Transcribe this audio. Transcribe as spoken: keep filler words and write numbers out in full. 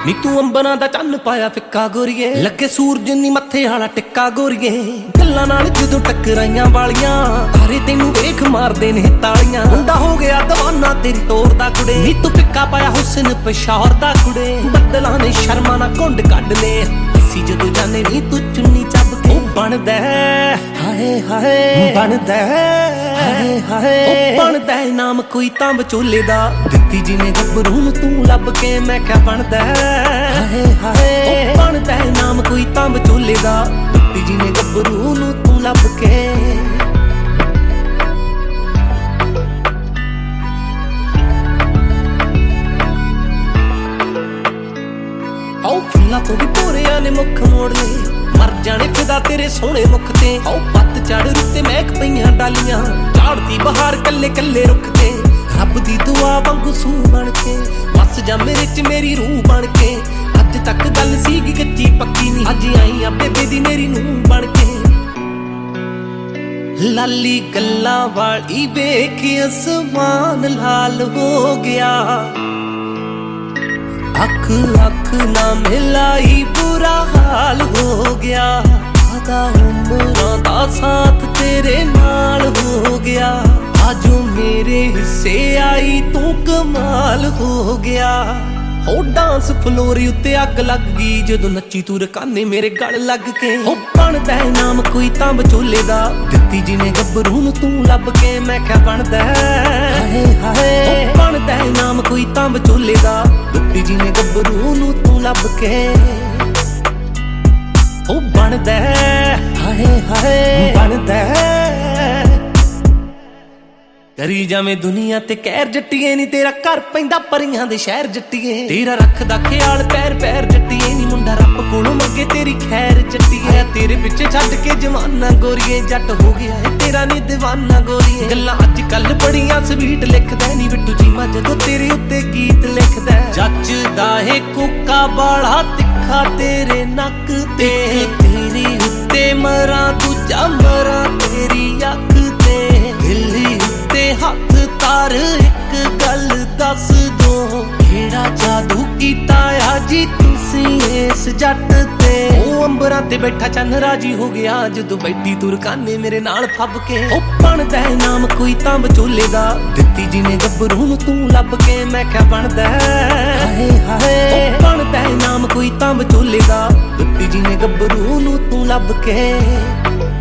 ਨੀ ਤੂੰ ਅੰਬਰਾਂ ਦਾ ਚੰਨ ਪਾਇਆ ਫਿੱਕਾ ਗੋਰੀਏ, ਲੱਗੇ ਸੂਰਜ ਨੀ ਮੱਥੇ ਵਾਲਾ ਟਿੱਕਾ ਗੋਰੀਏ। ਗੱਲਾਂ ਨਾਲ ਜਦੋਂ ਟੱਕਰਾਈਆਂ ਵਾਲੀਆਂ, ਤਾਰੇ ਤੈਨੂੰ ਵੇਖ ਮਾਰਦੇ ਨੇ ਤਾਲੀਆਂ। ਮੁੰਡਾ ਹੋ ਗਿਆ ਦੀਵਾਨਾ ਤੇਰੀ ਤੋਰ ਦਾ ਕੁੜੇ, ਨੀ ਤੂੰ ਫਿੱਕਾ ਪਾਇਆ ਹੁਸਨ ਪਿਸ਼ਾਵਰ ਦਾ ਕੁੜੇ। ਬੱਦਲਾਂ ਨੇ ਸ਼ਰਮਾਂ ਨਾਲ ਘੁੰਡ ਕੱਢ ਲਏ, ਅਸੀਂ ਜਦੋਂ ਜਾਣੇ ਨੀ ਤੂੰ ਚੁੰਨੀ ਚੱਬ ਕੇ। ਉਹ ਬਣਦਾ ਹਾਏ ਹਾਏ ਬਣਦਾ ਹਾਏ ਹਾਏ, ਉਹ ਬਣਦਾ ਨਾਮ ਕੋਈ ਤਾਂ ਵਿਚੋਲੇ ਦਾ, ਦਿੱਤੀ ਜਿਹਨੇ ਗੱਭਰੂ ਨੂੰ ਤੂੰ ਲੱਭ ਕੇ। ਮੈਂ ਕਿਹਾ ਬਣਦਾ ਹਾਏ ਹਾਏ, ਉਹ ਬਣਦਾ ਨਾਮ ਕੋਈ ਤਾਂ ਵਿਚੋਲੇ ਦਾ, ਦਿੱਤੀ ਜਿਹਨੇ ਗੱਭਰੂ ਨੂੰ ਤੂੰ ਲੱਭ ਕੇ। ਆਓ ਫੁੱਲਾਂ ਤੋਂ ਵੀ ਭੋਰਿਆਂ ਨੇ ਮੁੱਖ ਮੋੜ ਲਏ, ਮਰ ਜਾਣੇ ਫਿਦਾ ਤੇਰੇ ਸੋਹਣੇ ਮੁੱਖ ਤੇ। ਆਓ ਪੱਤ ਝੜ ਰੁੱਤੇ ਮਹਿਕ ਪਈਆਂ ਡਾਲੀਆਂ, ਝਾੜਦੀ ਬਹਾਰ ਕੱਲੇ ਕੱਲੇ ਰੁੱਖ ਤੇ। ਰੱਬ ਦੀ ਦੁਆ ਵਾਂਗੂ ਸੂ ਬਣ ਕੇ ਵਸ ਜਾ ਮੇਰੇ ਚ ਮੇਰੀ ਰੂਹ ਬਣ ਕੇ। ਅੱਜ ਤੱਕ ਗੱਲ ਸੀਗੀ ਕੱਚੀ ਪੱਕੀ ਨੀ, ਅੱਜ ਆਈ ਆ ਬੇਬੇ ਦੀ ਮੇਰੀ ਨੂੰਹ ਬਣ ਕੇ। ਲਾਲੀ ਗੱਲਾਂ ਵਾਲੀ ਵੇਖ ਅਸਮਾਨ ਲਾਲ ਹੋ ਗਿਆ, ਅੱਖ ਅੱਖ ਨਾ ਮਿਲਾਈ ਬੁਰਾ ਹਾਲ ਹੋ ਗਿਆ। ਆਧਾ ਉਮਰਾਂ ਦਾ ਸਾਥ ਤੇਰੇ ਨਾਲ ਹੋ ਗਿਆ, ਆਜੋ ਮੇਰੇ ਹਿੱਸੇ ਆਈ ਤੂੰ ਕਮਾਲ ਹੋ ਗਿਆ। ਹੋ ਡਾਂਸ ਫਲੋਰ ਉੱਤੇ ਅੱਗ ਲੱਗ ਗਈ, ਜਦੋਂ ਨੱਚੀ ਤੂੰ ਰਕਾਨੇ ਮੇਰੇ ਗਲ ਲੱਗ ਕੇ। ਉਹ ਬਣਦਾ ਨਾਮ ਕੋਈ ਤਾਂ ਵਿਚੋਲੇ ਦਾ, ਦਿੱਤੀ ਜਿਹਨੇ ਗੱਭਰੂ ਨੂੰ ਤੂੰ ਲੱਭ ਕੇ। ਮੈਂ ਕਿਹਾ ਬਣਦਾ ਹਾਏ ਹਾਏ, ਉਹ ਬਣਦਾ ਨਾਮ ਕੋਈ ਤਾਂ ਵਿਚੋਲੇ ਦਾ, ਦਿੱਤੀ ਜਿਹਨੇ ਗੱਭਰੂ ਨੂੰ ਤੂੰ ਲੱਭ ਕੇ। ਉਹ ਬਣਦਾ ਹਾਏ ਹਾਏ ਬਣਦਾ, ਕਰੀ ਜਾਵੇਂ ਦੁਨੀਆ ਤੇ ਕਹਿਰ ਜੱਟੀਏ ਨੀ, ਤੇਰਾ ਘਰ ਪੈਂਦਾ ਪਰੀਆਂ ਦੇ ਸ਼ਹਿਰ ਜੱਟੀਏ। ਤੇਰਾ ਰੱਖਦਾ ਖਿਆਲ ਪੈਰ ਪੈਰ ਜੱਟੀਏ ਨੀ, ਮੁੰਡਾ ਰੱਬ ਕੋਲੋਂ ਮੰਗੇ ਤੇਰੀ ਖੈਰ ਜੱਟੀਏ। ਤੇਰੇ ਪਿੱਛੇ ਛੱਡ ਕੇ ਜਵਾਨਾ ਗੋਰੀਏ, ਜੱਟ ਹੋ ਗਿਆ ਏ ਤੇਰਾ ਨੀ ਦੀਵਾਨਾ ਗੋਰੀਏ। ਗੱਲਾਂ ਅੱਜ ਕੱਲ ਬੜੀਆਂ ਸਵੀਟ ਲਿਖਦਾ ਨੀ ਬਿੱਟੂ ਚੀਮਾ, ਜਦੋਂ ਤੇਰੇ ਉੱਤੇ ਗੀਤ ਲਿਖਦਾ। ਜੱਜਦਾ ਏ ਕੋਕਾ ਬਾਲਾ ਤਿੱਖਾ ਤੇਰੇ ਨੱਕ ਤੇ, ਤੇਰੀ ਉੱਤੇ ਮਰਾਂ ਦੂਜਾ ਮਰਾਂ ਤੇਰੀ ਅੱਖ ਤੇ। ਦਿੱਲੀ ਤੇ ਹੱਥ ਤਾਰ ਇੱਕ ਗੱਲ ਦੱਸ ਦੋ, ਕਿਹੜਾ ਜਾਦੂ ਕੀਤਾ ਆ ਜੀ ਤੁਸੀਂ ਇਸ ਜੱਟ ਤੇ। ਉਹ ਅੰਬਰਾਂ ਤੇ ਬੈਠਾ ਚੰਨ ਰਾਜੀ ਹੋ ਗਿਆ, ਜਦੋਂ ਬੈਠੀ ਤੂੰ ਰਕਾਨੇ ਮੇਰੇ ਨਾਲ ਫੱਬ ਕੇ। ਉਹ ਬਣਦਾ ਨਾਮ ਕੋਈ ਤਾਂ ਵਿਚੋਲੇ ਦਾ, ਦਿੱਤੀ ਜਿਹਨੇ ਗੱਭਰੂ ਨੂੰ ਤੂੰ ਲੱਭ ਕੇ। ਮੈਂ ਕਿਹਾ ਬਣਦਾ ਹਾਏ ਹਾਏ, ਉਹ ਬਣਦਾ ਨਾਮ ਕੋਈ ਤਾਂ ਵਿਚੋਲੇ ਦਾ, ਦਿੱਤੀ ਜਿਹਨੇ ਗੱਭਰੂ ਨੂੰ ਤੂੰ ਲੱਭ ਕੇ।